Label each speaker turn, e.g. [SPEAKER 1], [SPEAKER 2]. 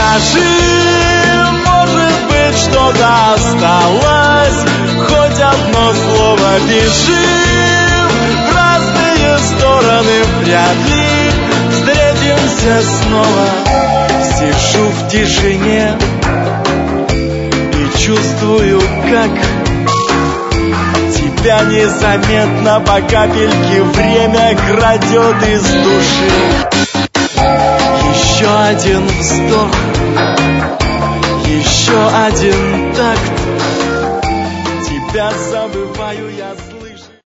[SPEAKER 1] Скажи, может быть, что-то осталось, хоть одно слово бежим в разные стороны, вряд ли встретимся снова. Сижу в тишине и чувствую, как тебя незаметно по капельке время крадет из души. Еще один вздох, еще один такт, тебя забываю я.